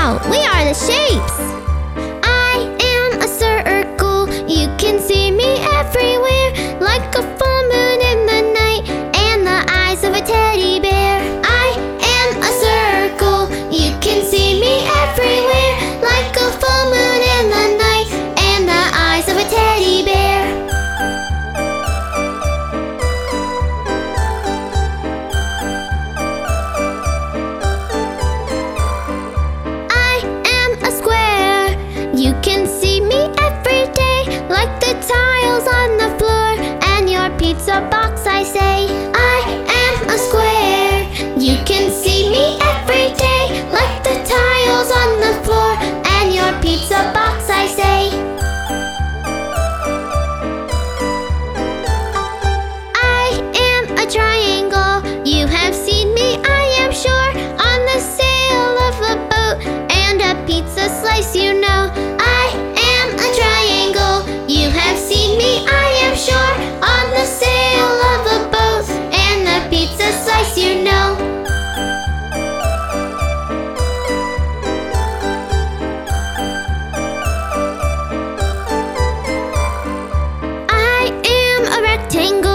Wow, we are the shapes! I am a circle, you can see me everywhere, like a full moon in the night and the eyes of a teddy bear. I am a circle, you can see me everywhere, like a full moon in the night and the eyes of a teddy bear. You can see me every day, like the tiles on the floor and your pizza box, I say. I am a square. You can see me every day, like the tiles on the floor and your pizza box, I say. I am a triangle. You have seen me, I am sure, on the sail of a boat and a pizza slice, you know. On the sail of a boat and the pizza slice, you know. I am a rectangle.